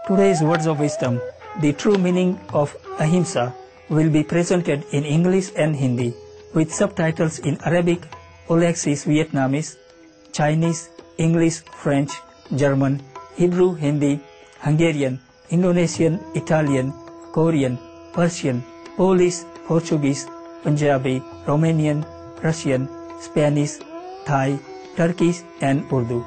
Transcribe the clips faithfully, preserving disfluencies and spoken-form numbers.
Today's words of wisdom, the true meaning of ahimsa, will be presented in English and Hindi with subtitles in Arabic, Aulacese Vietnamese, Chinese, English, French, German, Hebrew, Hindi, Hungarian, Indonesian, Italian, Korean, Persian, Polish, Portuguese, Punjabi, Romanian, Russian, Spanish, Thai, Turkish and Urdu.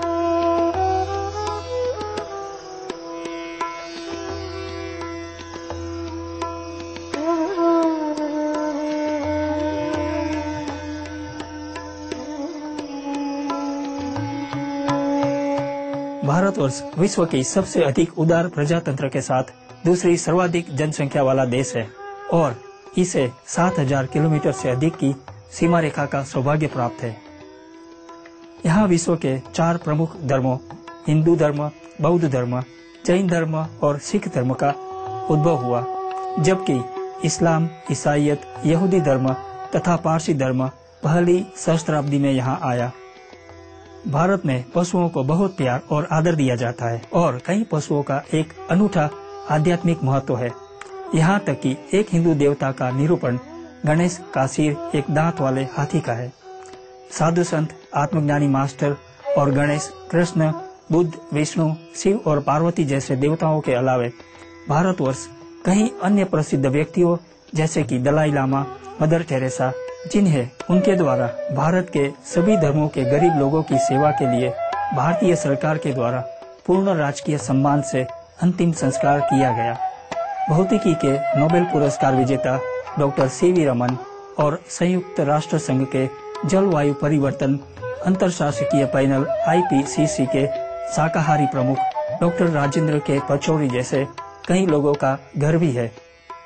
Bharatvarsh विश्व की सबसे अधिक उदार प्रजातंत्र के साथ दूसरी सर्वाधिक जनसंख्या वाला देश है और इसे सात हजार किलोमीटर से अधिक की सीमा रेखा का सौभाग्य प्राप्त है। यहाँ विश्व के चार प्रमुख धर्मों हिंदू धर्म, बौद्ध धर्म, जैन धर्म और सिख धर्म का उद्भव हुआ, जबकि इस्लाम, ईसाईयत, यहूदी धर्म तथा पारसी धर्म पहली सहस्त्राब्दी में यहाँ आया। भारत में पशुओं को बहुत प्यार और आदर दिया जाता है और कई पशुओं का एक अनूठा आध्यात्मिक महत्व है। यहाँ तक कि एक हिंदू देवता का निरूपण गणेश का सिर एक दांत वाले हाथी का है। साधु संत, आत्मज्ञानी मास्टर और गणेश, कृष्ण, बुद्ध, विष्णु, शिव और पार्वती जैसे देवताओं के अलावे भारतवर्ष कई अन्य प्रसिद्ध व्यक्तियों जैसे कि दलाई लामा, मदर टेरेसा, जिन्हें उनके द्वारा भारत के सभी धर्मों के गरीब लोगों की सेवा के लिए भारतीय सरकार के द्वारा पूर्ण राजकीय सम्मान से अंतिम संस्कार किया गया। भौतिकी के नोबेल पुरस्कार विजेता डॉक्टर सी वी रमन और संयुक्त राष्ट्र संघ के जलवायु परिवर्तन अंतरशासकीय पैनल आई पी सी सी के शाकाहारी प्रमुख डॉक्टर राजेंद्र के पचौरी जैसे कई लोगों का घर भी है।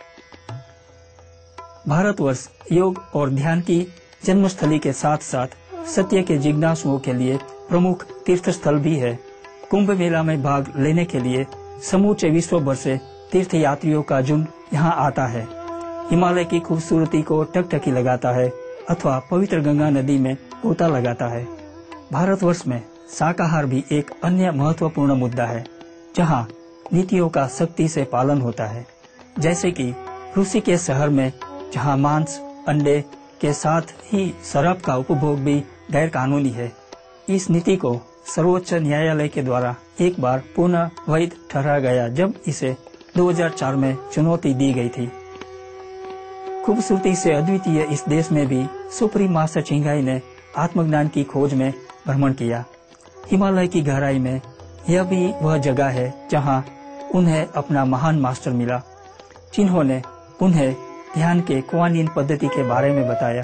भारतवर्ष योग और ध्यान की जन्मस्थली के साथ साथ सत्य के जिज्ञासुओं के लिए प्रमुख तीर्थ स्थल भी है। कुंभ मेला में भाग लेने के लिए समूचे विश्व भर से तीर्थ यात्रियों का झुंड यहाँ आता है। हिमालय की खूबसूरती को टकटकी लगाता है अथवा पवित्र गंगा नदी में गोता लगाता है। भारतवर्ष में शाकाहार भी एक अन्य महत्वपूर्ण मुद्दा है, जहाँ नीतियों का सख्ती से पालन होता है, जैसे कि रूसी के शहर में जहां मांस, अंडे के साथ ही शराब का उपभोग भी गैर कानूनी है। इस नीति को सर्वोच्च न्यायालय के द्वारा एक बार पुनः वैध ठहरा गया जब इसे दो हज़ार चार में चुनौती दी गई थी। खूबसूरती से अद्वितीय इस देश में भी सुप्रीम मास्टर चिंगाई ने आत्मज्ञान की खोज में भ्रमण किया। हिमालय की गहराई में यह भी वह जगह है जहां उन्हें अपना महान मास्टर मिला, जिन्होंने उन्हें ध्यान के कुआनिन पद्धति के बारे में बताया।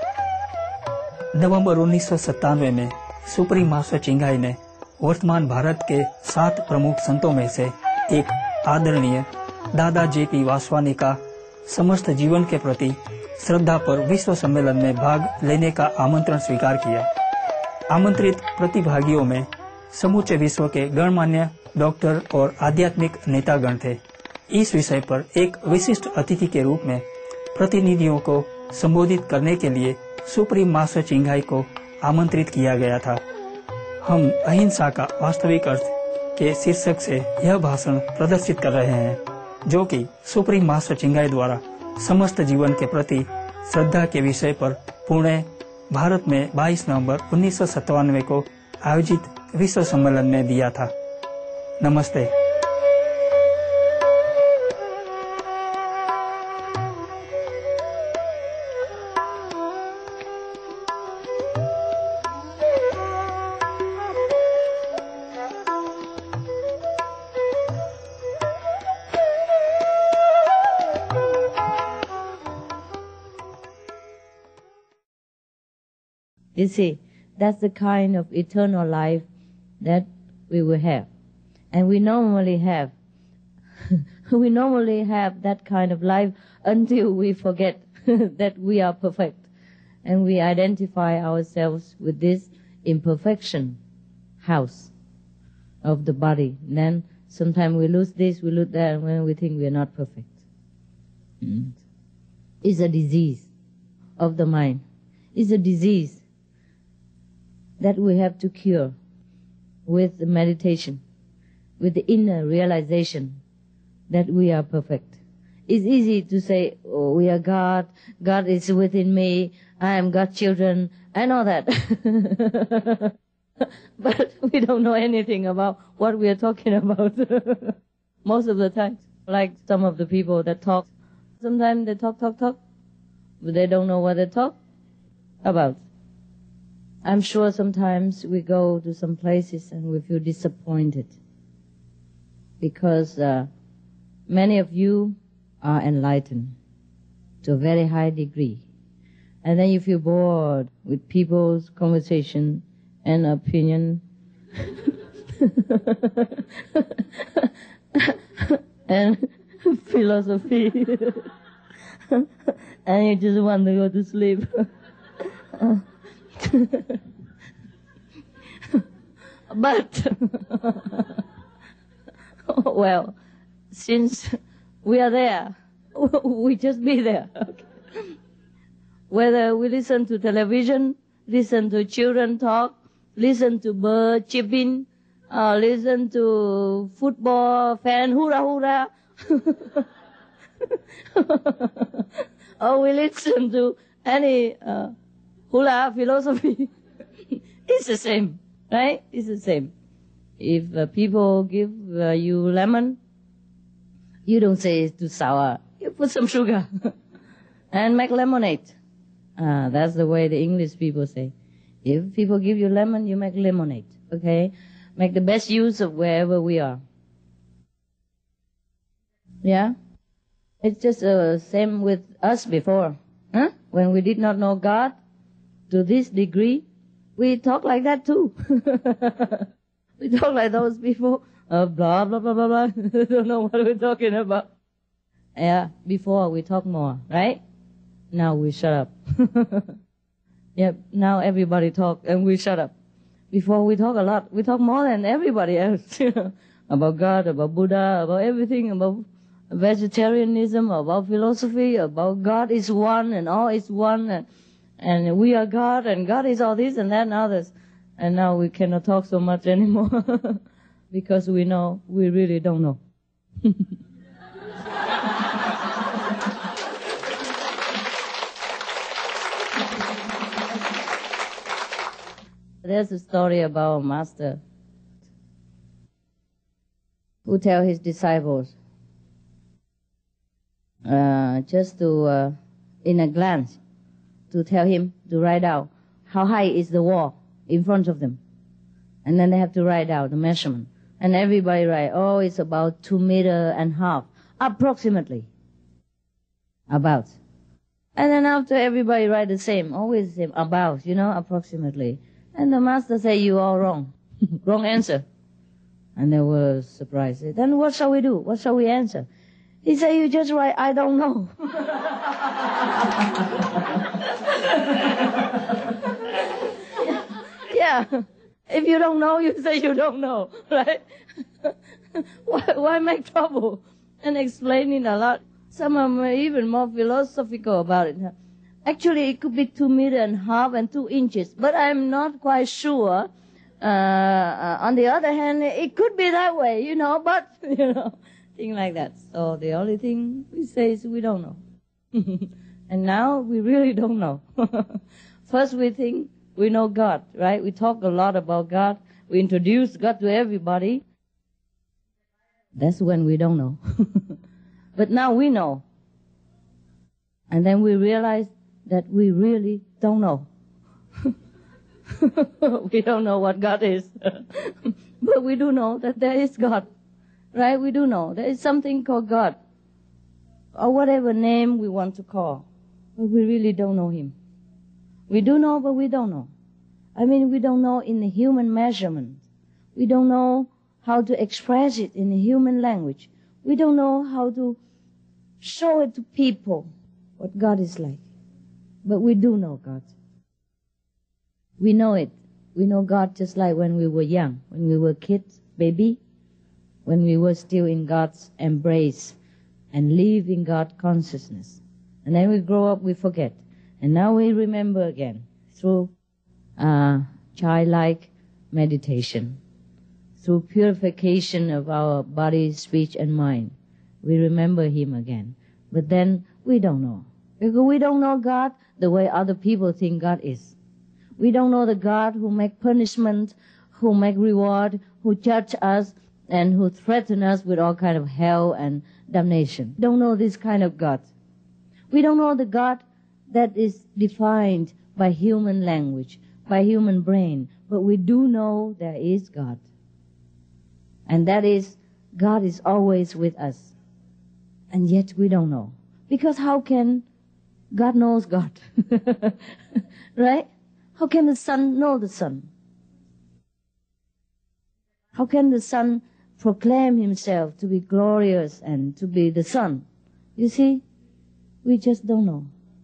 नवंबर उन्नीस सौ सत्तानवे में सुप्रीम मास्टर चिंगाई ने वर्तमान भारत के सात प्रमुख संतों में से एक आदरणीय दादा जे पी वासवानी का समस्त जीवन के प्रति श्रद्धा पर विश्व सम्मेलन में भाग लेने का आमंत्रण स्वीकार किया। आमंत्रित प्रतिभागियों में समूचे विश्व के गणमान्य डॉक्टर और आध्यात्मिक नेतागण थे। इस विषय पर एक विशिष्ट अतिथि के रूप में प्रतिनिधियों को संबोधित करने के लिए सुप्रीम मास्टर चिंगाई को आमंत्रित किया गया था। हम अहिंसा का वास्तविक अर्थ के शीर्षक से यह भाषण प्रदर्शित कर रहे हैं, जो कि सुप्रीम मास्टर चिंगाई द्वारा समस्त जीवन के प्रति श्रद्धा के विषय पर पुणे, भारत में बाईस नवंबर उन्नीस सौ सत्तानवे को आयोजित विश्व सम्मेलन में दिया था। नमस्ते। You see, that's the kind of eternal life that we will have. And we normally have, we normally have that kind of life until we forget that we are perfect. And we identify ourselves with this imperfection house of the body. And then sometimes we lose this, we lose that, and when we think we are not perfect. Mm. It's a disease of the mind. It's a disease that we have to cure with meditation. with the inner realization that we are perfect. It's easy to say, oh, we are God, God is within me, I am God's children, and all that. But we don't know anything about what we are talking about most of the time. Like some of the people that talk, sometimes they talk, talk, talk, but they don't know what they talk about. I'm sure sometimes we go to some places and we feel disappointed because uh, many of you are enlightened to a very high degree. And then you feel bored with people's conversation and opinion and philosophy. And you just want to go to sleep. But, well, since we are there, we just be there. Okay. Whether we listen to television, listen to children talk, listen to bird chirping, uh, listen to football fan hurrah hurrah, or we listen to any uh, hula philosophy, it's the same, right? It's the same. If uh, people give uh, you lemon, you don't say it's too sour. You put some sugar and make lemonade. Uh, that's the way the English people say. If people give you lemon, you make lemonade, okay? Make the best use of wherever we are. Yeah? It's just the uh, same with us before. Huh? When we did not know God to this degree, we talk like that too. We talk like those people, uh, blah, blah, blah, blah, blah. Don't know what we're talking about. Yeah, before we talk more, right? Now we shut up. Yep, now everybody talk and we shut up. Before we talk a lot. We talk more than everybody else, you know, about God, about Buddha, about everything, about vegetarianism, about philosophy, about God is one and all is one, and, and we are God and God is all this and that and others. And now we cannot talk so much anymore because we know we really don't know. There's a story about a master who tell his disciples uh, just to, uh, in a glance, to tell him to write out how high is the wall in front of them. And then they have to write out the measurement. And everybody write, oh, it's about two meter and a half, approximately. About. And then after everybody write the same, always the same, about, you know, approximately. And the master say, you are wrong. Wrong answer. And they were surprised. Then what shall we do? What shall we answer? He said, you just write, I don't know. Yeah. If you don't know, you say you don't know, right? why, why make trouble and explaining a lot? Some of them are even more philosophical about it. Actually, it could be two meter and a half and two inches, but I'm not quite sure. Uh, uh, on the other hand, it could be that way, you know, but, you know, thing like that. So the only thing we say is we don't know. And now we really don't know. First we think we know God, right? We talk a lot about God. We introduce God to everybody. That's when we don't know. But now we know. And then we realize that we really don't know. We don't know what God is. But we do know that there is God. Right? We do know there is something called God. Or whatever name we want to call. But we really don't know Him. We do know, but we don't know. I mean, we don't know in the human measurement. We don't know how to express it in the human language. We don't know how to show it to people what God is like. But we do know God. We know it. We know God just like when we were young, when we were kids, baby, when we were still in God's embrace and live in God's consciousness. And then we grow up, we forget. And now we remember again through uh, childlike meditation, through purification of our body, speech, and mind, we remember Him again. But then we don't know. Because we don't know God the way other people think God is. We don't know the God who make punishment, who make reward, who judge us, and who threaten us with all kind of hell and damnation. We don't know this kind of God. We don't know the God that is defined by human language, by human brain, but we do know there is God. And that is, God is always with us. And yet we don't know. Because how can God knows God? Right? How can the Son know the Son? How can the Son proclaim Himself to be glorious and to be the Son? You see, we just don't know.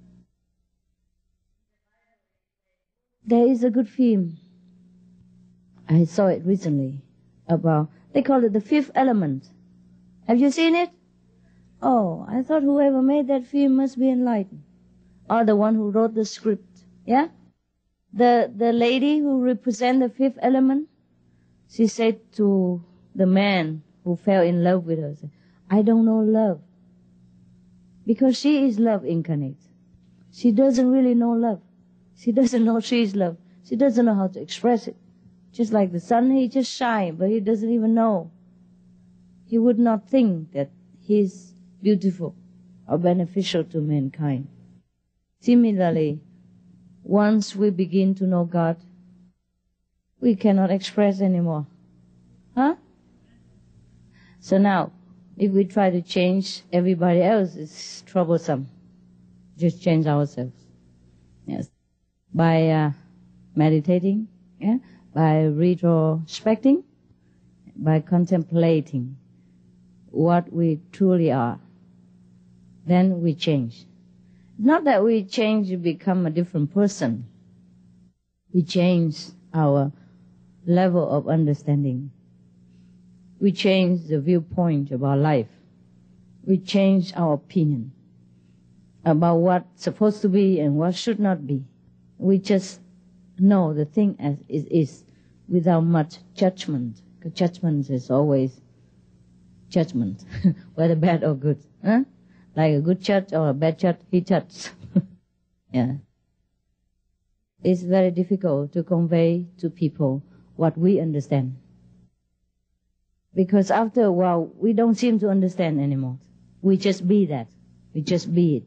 There is a good film. I saw it recently about, they call it the fifth element. Have you seen it? Oh, I thought whoever made that film must be enlightened. Or the one who wrote the script. Yeah? The, the lady who represents the fifth element, she said to the man who fell in love with her, I don't know love. Because she is love incarnate. She doesn't really know love. She doesn't know she is love. She doesn't know how to express it. Just like the sun, he just shines, but he doesn't even know. He would not think that he's beautiful or beneficial to mankind. Similarly, once we begin to know God, we cannot express anymore. Huh? So now, if we try to change everybody else, it's troublesome. Just change ourselves. Yes. By uh, meditating, yeah? By retrospecting, by contemplating what we truly are, then we change. Not that we change to become a different person. We change our level of understanding. We change the viewpoint of our life. We change our opinion about what's supposed to be and what should not be. We just know the thing as it is without much judgment. Because judgment is always judgment, whether bad or good. Huh? Like a good judge or a bad judge, he judges. Yeah. It's very difficult to convey to people what we understand. Because after a while, we don't seem to understand anymore. We just be that. We just be it.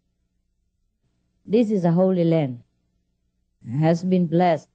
This is a holy land. It has been blessed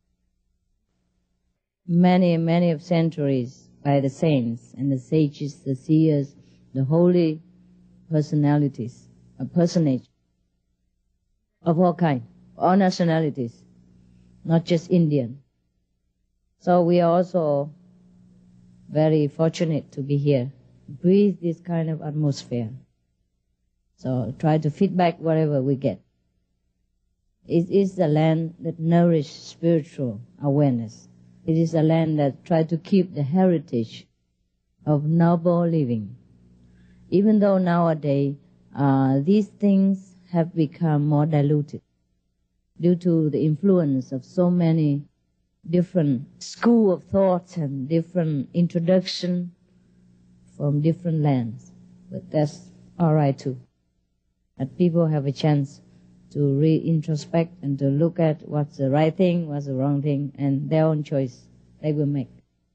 many, many of centuries by the saints and the sages, the seers, the holy personalities, a personage of all kinds, all nationalities, not just Indian. So we are also very fortunate to be here, breathe this kind of atmosphere. So try to feedback whatever we get. It is the land that nourishes spiritual awareness. It is a land that tries to keep the heritage of noble living. Even though nowadays uh, these things have become more diluted due to the influence of so many different school of thought and different introduction from different lands. But that's all right too. That people have a chance to re-introspect and to look at what's the right thing, what's the wrong thing, and their own choice they will make.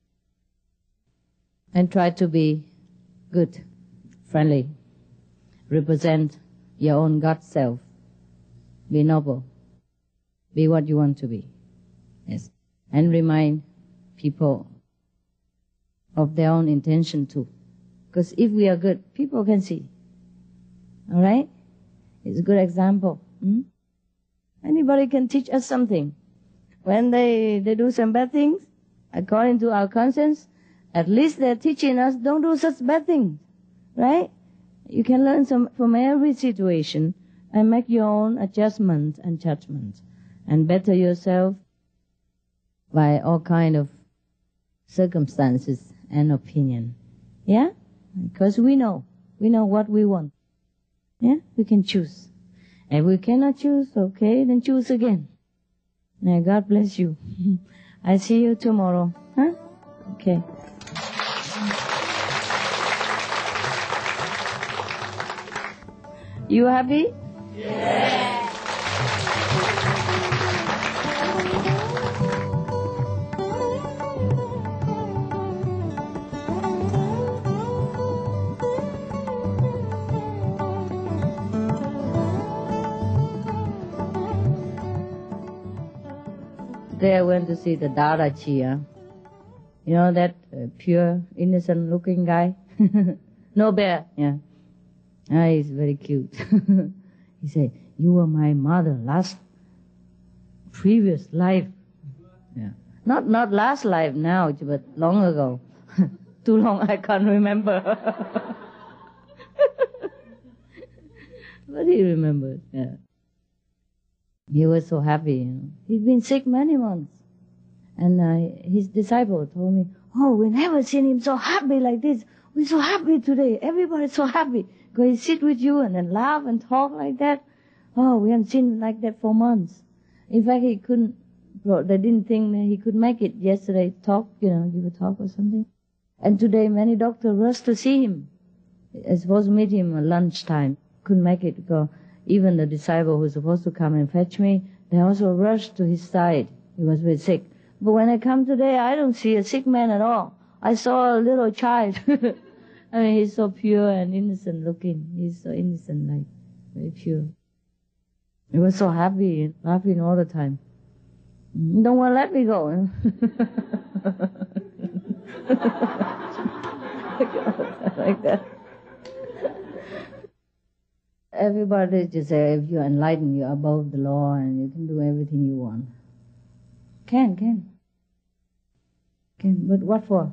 And try to be good, friendly, represent your own God self, be noble, be what you want to be. Yes. And remind people of their own intention too. Because if we are good, people can see. All right? It's a good example. Hmm? Anybody can teach us something. When they, they do some bad things, according to our conscience, at least they're teaching us don't do such bad things. Right? You can learn some from every situation and make your own adjustments and judgments and better yourself by all kind of circumstances and opinion. Yeah? Because we know. We know what we want. Yeah? We can choose. If we cannot choose, okay, then choose again. May God bless you. I see you tomorrow. Huh? Okay. You happy? Today I went to see the Dada Chia. You know that uh, pure, innocent-looking guy? No bear, yeah. Ah, he's very cute. He said, "You were my mother last, previous life." Yeah. Not not last life now, but long ago. Too long, I can't remember. But he remembered, yeah. He was so happy, you know. He'd been sick many months. And uh, his disciple told me, "Oh, we never seen him so happy like this. We're so happy today. Everybody's so happy. Because he sit with you and then laugh and talk like that. Oh, we haven't seen him like that for months." In fact, he couldn't, they didn't think that he could make it yesterday, talk, you know, give a talk or something. And today many doctors rushed to see him. I was supposed to meet him at lunchtime. Couldn't make it because even the disciple who was supposed to come and fetch me, they also rushed to his side. He was very sick. But when I come today, I don't see a sick man at all. I saw a little child. I mean, he's so pure and innocent looking. He's so innocent, like, very pure. He was so happy, laughing all the time. Don't want to let me go. Like that. Everybody just say, if you're enlightened, you're above the law and you can do everything you want. Can, can. Can, but what for?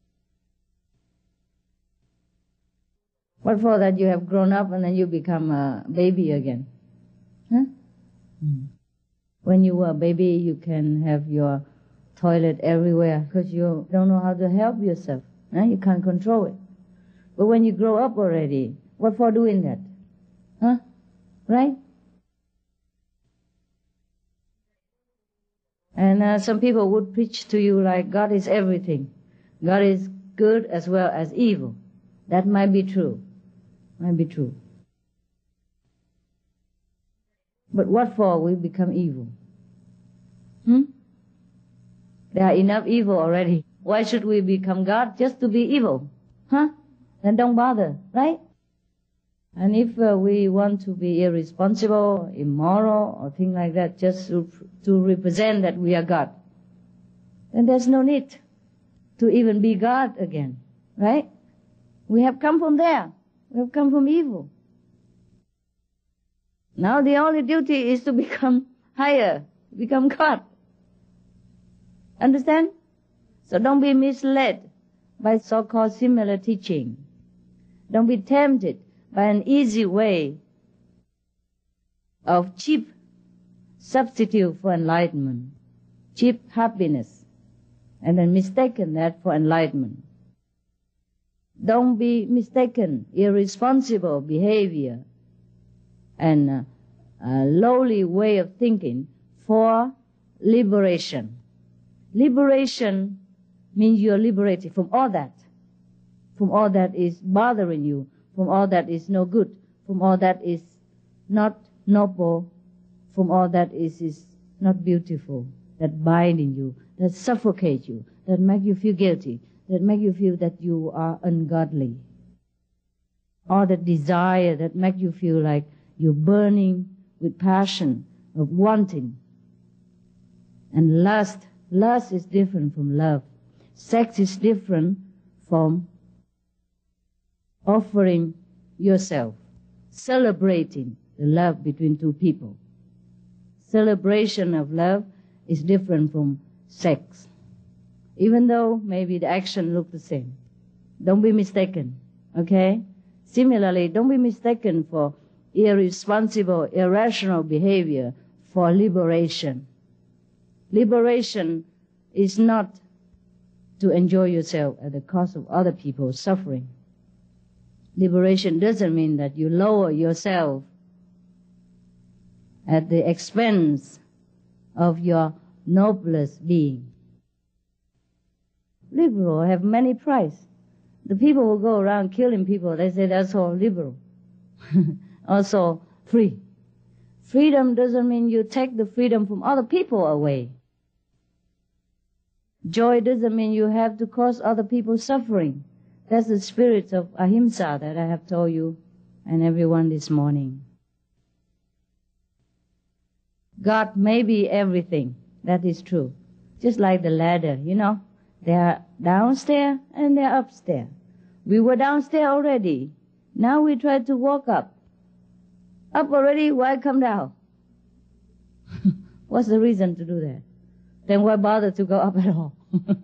What for that you have grown up and then you become a baby again? Huh? Mm. When you were a baby, you can have your toilet everywhere because you don't know how to help yourself. Huh? You can't control it. But when you grow up already, what for doing that? Huh? Right? And uh, some people would preach to you like God is everything. God is good as well as evil. That might be true. Might be true. But what for we become evil? Hmm? There are enough evil already. Why should we become God just to be evil? Huh? Then don't bother, right? And if uh, we want to be irresponsible, immoral, or things like that, just to, to represent that we are God, then there's no need to even be God again, right? We have come from there. We have come from evil. Now the only duty is to become higher, become God. Understand? So don't be misled by so-called similar teaching. Don't be tempted by an easy way of cheap substitute for enlightenment, cheap happiness, and then mistaken that for enlightenment. Don't be mistaken irresponsible behavior and uh, a lowly way of thinking for liberation. Liberation means you're liberated from all that, from all that is bothering you, from all that is no good, from all that is not noble, from all that is, is not beautiful, that binding you, that suffocate you, that make you feel guilty, that make you feel that you are ungodly. All that desire that make you feel like you're burning with passion of wanting. And lust, lust is different from love. Sex is different from offering yourself, celebrating the love between two people. Celebration of love is different from sex, even though maybe the action look the same. Don't be mistaken, okay? Similarly, don't be mistaken for irresponsible, irrational behavior for liberation. Liberation is not to enjoy yourself at the cost of other people's suffering. Liberation doesn't mean that you lower yourself at the expense of your noblest being. liberal, have many price. The people who go around killing people, they say that's all liberal. Also free. Freedom doesn't mean you take the freedom from other people away. Joy doesn't mean you have to cause other people suffering. That's the spirit of ahimsa that I have told you and everyone this morning. God may be everything. That is true. Just like the ladder, you know. They are downstairs and they are upstairs. We were downstairs already. Now we try to walk up. Up already, why come down? What's the reason to do that? Then why bother to go up at all?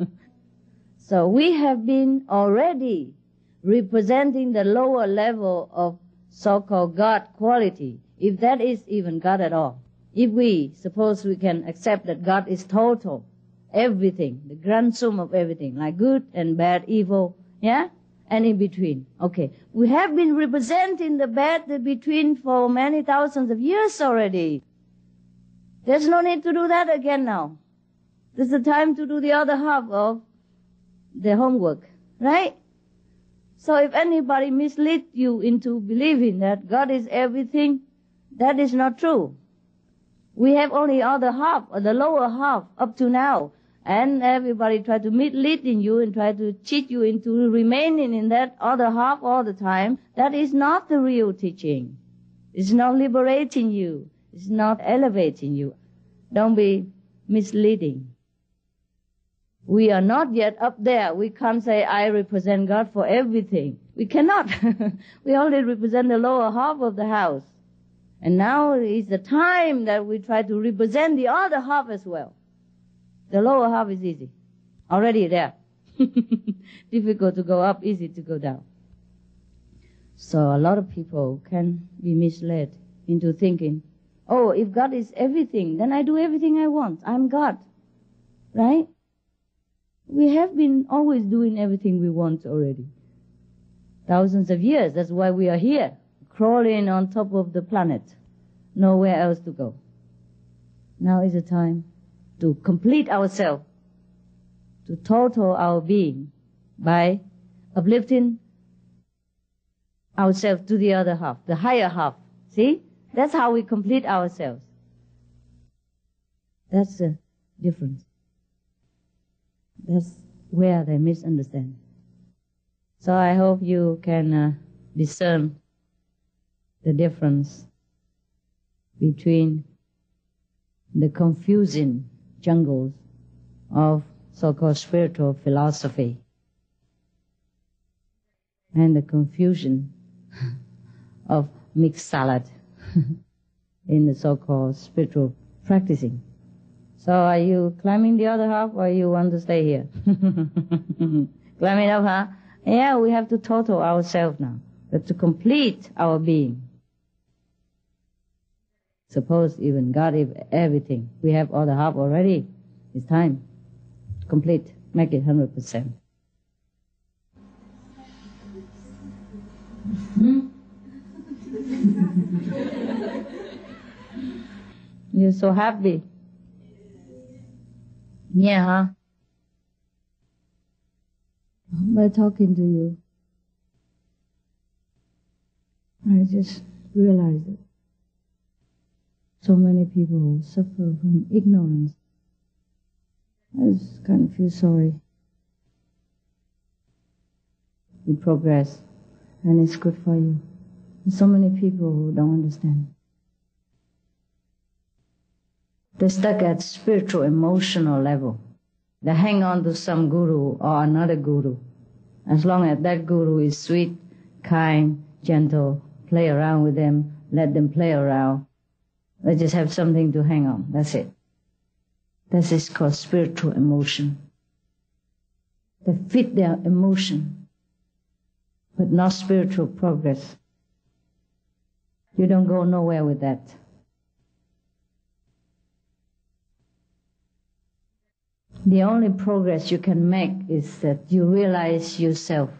So we have been already representing the lower level of so-called God quality, if that is even God at all. If we suppose we can accept that God is total, everything, the grand sum of everything, like good and bad, evil, yeah, and in between. Okay, we have been representing the bad, the between for many thousands of years already. There's no need to do that again now. This is the time to do the other half of the homework, right? So if anybody mislead you into believing that God is everything, that is not true. We have only other half, or the lower half, up to now. And everybody try to mislead in you and try to cheat you into remaining in that other half all the time. That is not the real teaching. It's not liberating you. It's not elevating you. Don't be misleading. We are not yet up there. We can't say, I represent God for everything. We cannot. We only represent the lower half of the house. And now is the time that we try to represent the other half as well. The lower half is easy. Already there. Difficult to go up, easy to go down. So a lot of people can be misled into thinking, oh, if God is everything, then I do everything I want. I'm God. Right? We have been always doing everything we want already. Thousands of years. That's why we are here, crawling on top of the planet. Nowhere else to go. Now is the time to complete ourselves, to total our being by uplifting ourselves to the other half, the higher half. See? That's how we complete ourselves. That's the difference. That's where they misunderstand. So I hope you can uh, discern the difference between the confusing jungles of so-called spiritual philosophy and the confusion of mixed salad in the so-called spiritual practicing. So are you climbing the other half, or you want to stay here? Climbing up, huh? Yeah, we have to total ourselves now. We have to complete our being. Suppose even God is everything. We have all the half already. It's time. Complete. Make it one hundred percent. Hmm? You're so happy. Yeah, huh? By talking to you, I just realized it. So many people suffer from ignorance. I just kind of feel sorry. You progress, and it's good for you. There's so many people who don't understand. They're stuck at spiritual, emotional level. They hang on to some guru or another guru. As long as that guru is sweet, kind, gentle, play around with them, let them play around. They just have something to hang on. That's it. That is called spiritual emotion. They fit their emotion, but not spiritual progress. You don't go nowhere with that. The only progress you can make is that you realize yourself.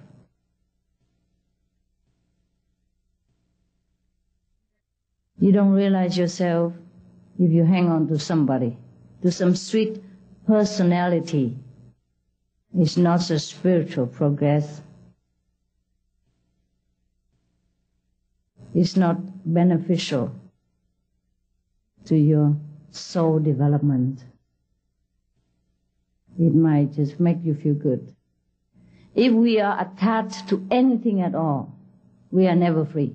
You don't realize yourself if you hang on to somebody, to some sweet personality. It's not a spiritual progress. It's not beneficial to your soul development. It might just make you feel good. If we are attached to anything at all, we are never free.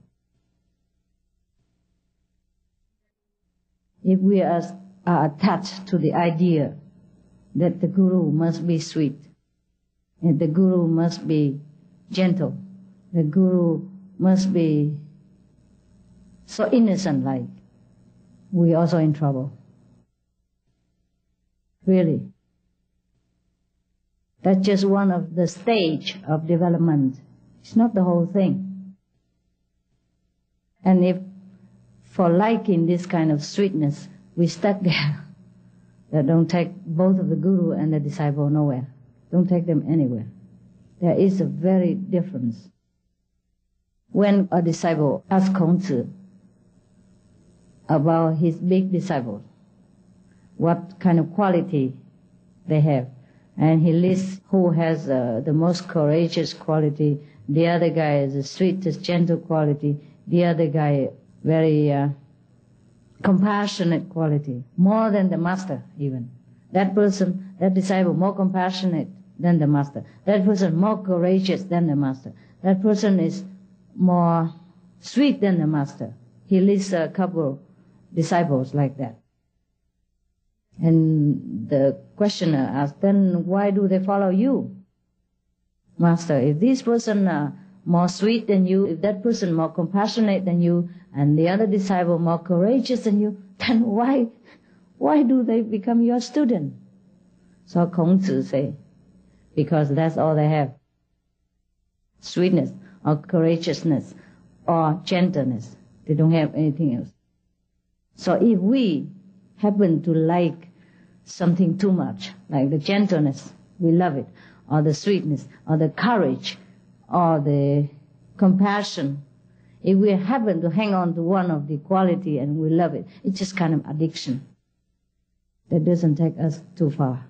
If we are, are attached to the idea that the Guru must be sweet, and the Guru must be gentle, the Guru must be so innocent-like, we are also in trouble. Really. That's just one of the stage of development. It's not the whole thing. And if for liking this kind of sweetness, we stuck there, that don't take both of the Guru and the disciple nowhere. Don't take them anywhere. There is a very difference. When a disciple asked Khongzi about his big disciples, what kind of quality they have, and he lists who has uh, the most courageous quality, the other guy has the sweetest, gentle quality, the other guy very uh, compassionate quality, more than the master even. That person, that disciple, more compassionate than the master. That person more courageous than the master. That person is more sweet than the master. He lists a couple disciples like that. And the questioner asked, then why do they follow you? Master, if this person uh, more sweet than you, if that person more compassionate than you, and the other disciple more courageous than you, then why, why do they become your student? So Khongzi say, because that's all they have. Sweetness or courageousness or gentleness. They don't have anything else. So if we happen to like something too much, like the gentleness, we love it, or the sweetness, or the courage, or the compassion, if we happen to hang on to one of the quality and we love it, it's just kind of addiction. That doesn't take us too far.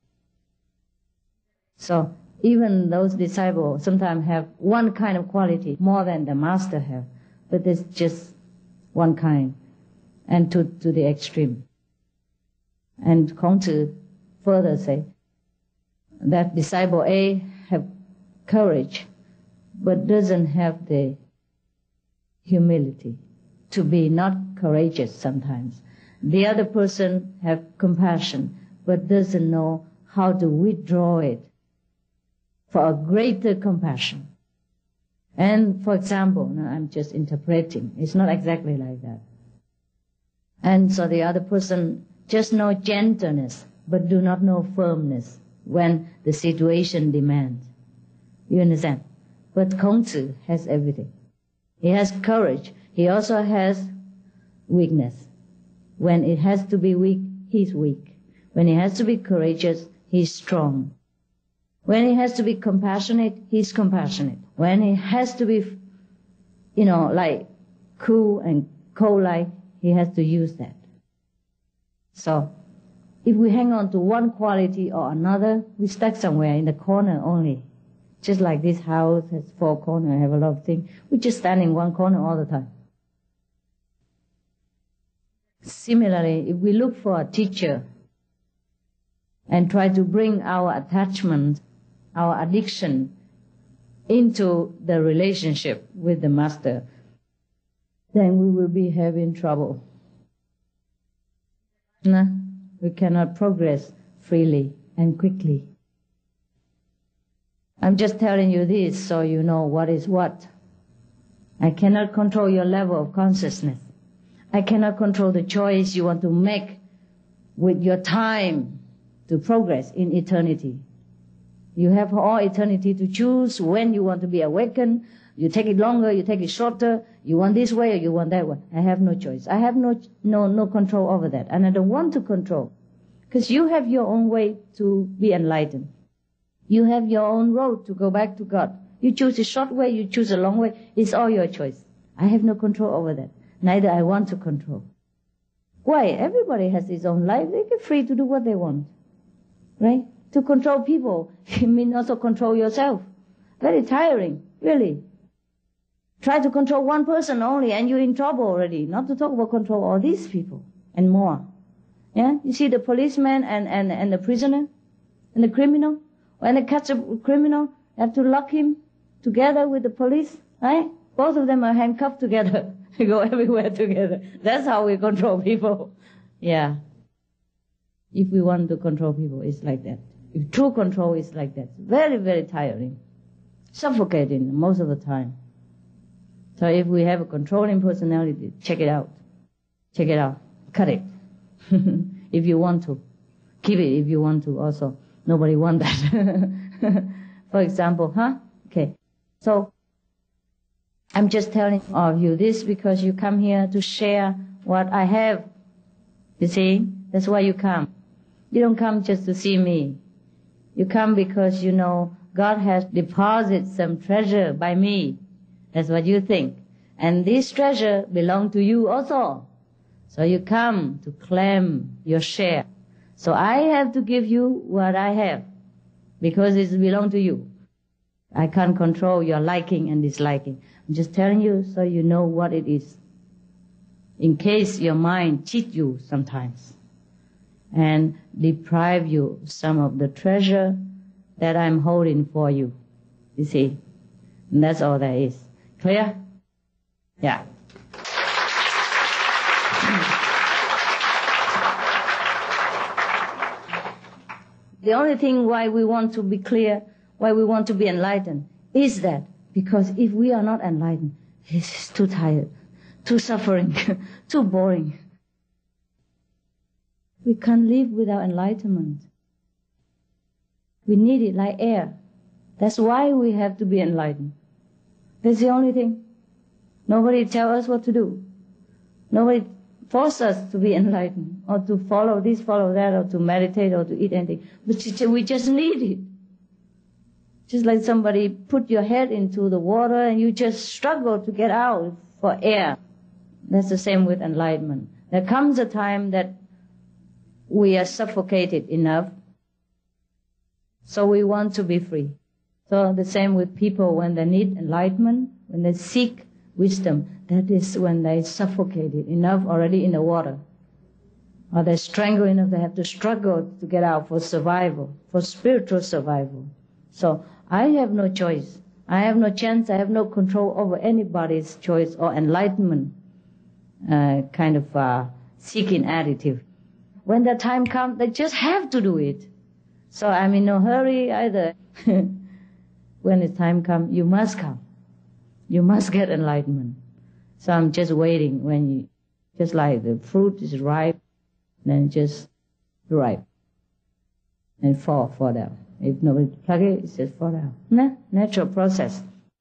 So even those disciples sometimes have one kind of quality more than the master have, but it's just one kind, and to, to the extreme. And Khongzi further say that disciple A have courage, but doesn't have the humility to be not courageous sometimes. The other person have compassion, but doesn't know how to withdraw it for a greater compassion. And for example, now I'm just interpreting, it's not exactly like that. And so the other person just know gentleness, but do not know firmness when the situation demands. You understand? But Khongzi has everything. He has courage. He also has weakness. When it has to be weak, he's weak. When he has to be courageous, he's strong. When he has to be compassionate, he's compassionate. When he has to be, you know, like cool and cold-like, he has to use that. So, if we hang on to one quality or another, we stuck somewhere in the corner only. Just like this house has four corners, have a lot of things. We just stand in one corner all the time. Similarly, if we look for a teacher and try to bring our attachment, our addiction into the relationship with the master, then we will be having trouble. No, we cannot progress freely and quickly. I'm just telling you this so you know what is what. I cannot control your level of consciousness. I cannot control the choice you want to make with your time to progress in eternity. You have all eternity to choose when you want to be awakened. You take it longer, you take it shorter, you want this way or you want that way. I have no choice. I have no no no control over that, and I don't want to control. Because you have your own way to be enlightened. You have your own road to go back to God. You choose a short way, you choose a long way. It's all your choice. I have no control over that. Neither I want to control. Why? Everybody has his own life. They're free to do what they want. Right? To control people, it means also control yourself. Very tiring, really. Try to control one person only and you're in trouble already. Not to talk about control all these people and more. Yeah, you see the policeman and, and, and the prisoner and the criminal. When they catch a criminal, they have to lock him together with the police, right? Both of them are handcuffed together. They go everywhere together. That's how we control people. Yeah. If we want to control people, it's like that. If true control is like that. Very, very tiring. Suffocating most of the time. So if we have a controlling personality, check it out. Check it out. Cut it. If you want to. Keep it if you want to also. Nobody wants that. For example, huh? Okay. So, I'm just telling all of you this because you come here to share what I have. You see? That's why you come. You don't come just to see me. You come because you know God has deposited some treasure by me. That's what you think. And this treasure belongs to you also. So you come to claim your share. So I have to give you what I have because it belongs to you. I can't control your liking and disliking. I'm just telling you so you know what it is. In case your mind cheats you sometimes and deprive you some of the treasure that I'm holding for you. You see? And that's all there is. Clear? Yeah. The only thing why we want to be clear, why we want to be enlightened, is that because if we are not enlightened, it's too tired, too suffering, too boring. We can't live without enlightenment. We need it like air. That's why we have to be enlightened. That's the only thing. Nobody tells us what to do. Nobody forces us to be enlightened or to follow this, follow that, or to meditate or to eat anything. But we just need it. Just like somebody put your head into the water and you just struggle to get out for air. That's the same with enlightenment. There comes a time that we are suffocated enough, so we want to be free. So the same with people when they need enlightenment, when they seek wisdom, that is when they suffocated enough already in the water. Or they strangle enough, they have to struggle to get out for survival, for spiritual survival. So I have no choice. I have no chance, I have no control over anybody's choice or enlightenment uh, kind of uh, seeking attitude. When the time comes, they just have to do it. So I'm in no hurry either. When the time comes, you must come. You must get enlightenment. So I'm just waiting when you, just like the fruit is ripe, then just ripe and fall, fall down. If nobody pluck it, it just fall down. Nah, natural process.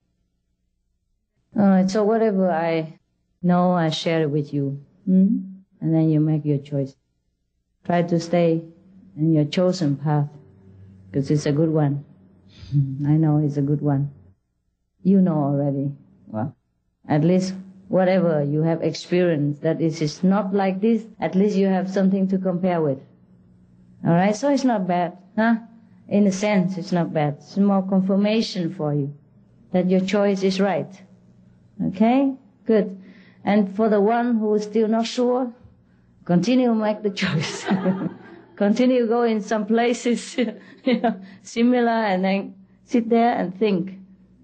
Alright, so whatever I know, I share it with you. Hmm? And then you make your choice. Try to stay in your chosen path, because it's a good one. I know it's a good one. You know already. Well, at least whatever you have experienced, that it is not like this, at least you have something to compare with. Alright, so it's not bad, huh? In a sense, it's not bad. It's more confirmation for you that your choice is right. Okay? Good. And for the one who is still not sure, continue to make the choice. Continue go in some places you know, similar and then sit there and think.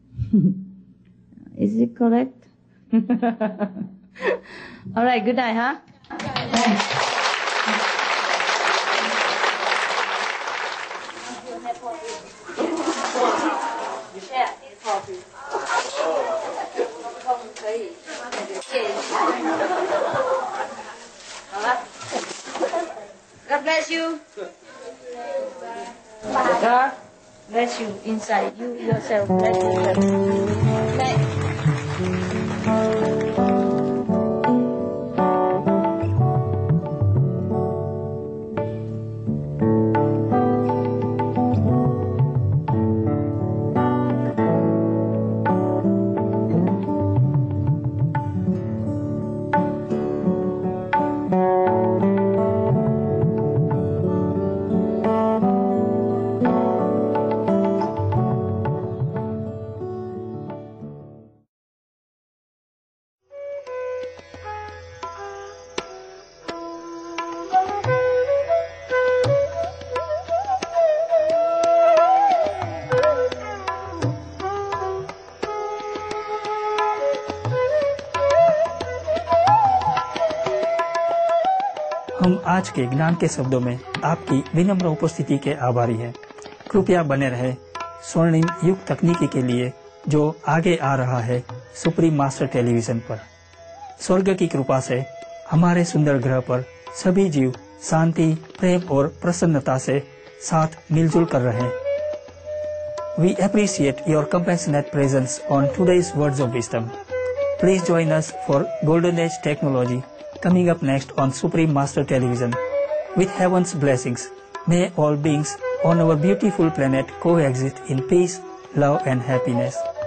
Is it correct? All right, good night, huh? Thanks. God bless you. God bless you inside you yourself. Bless yourself. Thanks. हम आज के ज्ञान के शब्दों में आपकी विनम्र उपस्थिति के आभारी हैं। कृपया बने रहे स्वर्णिम युग तकनीकी के लिए जो आगे आ रहा है सुप्रीम मास्टर टेलीविजन पर। स्वर्ग की कृपा से हमारे सुंदर ग्रह पर सभी जीव शांति, प्रेम और प्रसन्नता से साथ मिलजुल कर रहे हैं। We appreciate your compassionate presence on today's Words of Wisdom. Please join us for Golden Age Technology coming up next on Supreme Master Television. With heaven's blessings, may all beings on our beautiful planet coexist in peace, love and happiness.